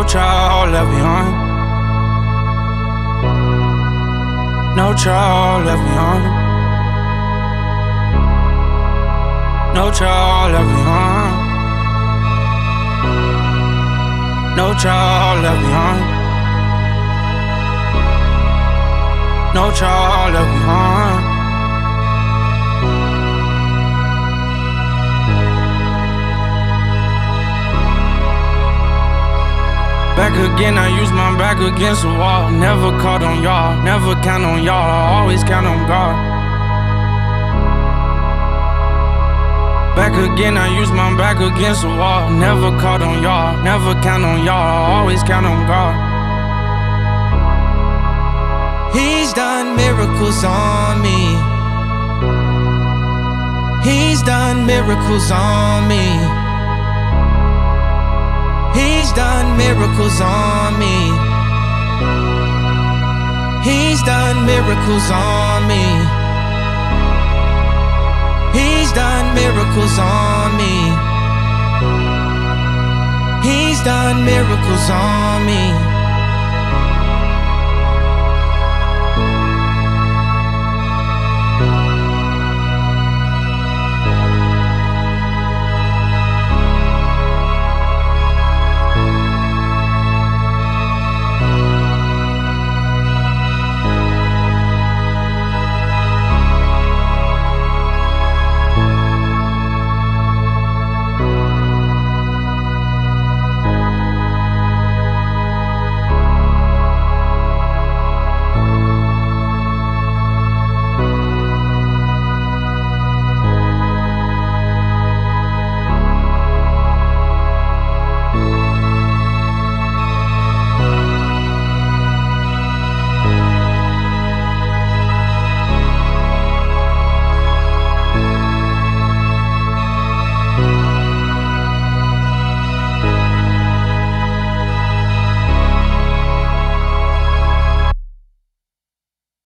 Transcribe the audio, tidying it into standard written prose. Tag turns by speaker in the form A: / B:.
A: trouble left behind. No trouble left behind. No trouble left behind. No trouble left behind. No trouble left behind. Back again, I use my back against the wall. Never caught on y'all, never count on y'all, I always count on God. Back again, I use my back against the wall. Never caught on y'all, never count on y'all, I always count on God.
B: He's done miracles on me. He's done miracles on me. He's done miracles on me. He's done miracles on me. He's done miracles on me. He's done miracles on me.